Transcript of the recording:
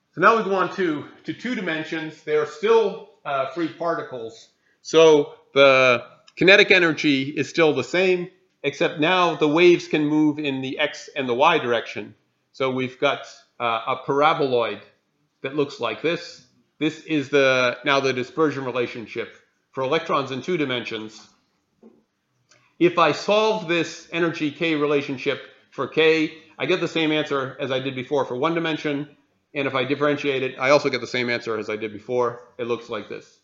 So now we go on to 2 dimensions. They are still free particles. So the kinetic energy is still the same, except now the waves can move in the x and the y direction. So we've got a paraboloid that looks like this. This is now the dispersion relationship for electrons in 2 dimensions. If I solve this energy k relationship for k, I get the same answer as I did before for 1 dimension. And if I differentiate it, I also get the same answer as I did before. It looks like this.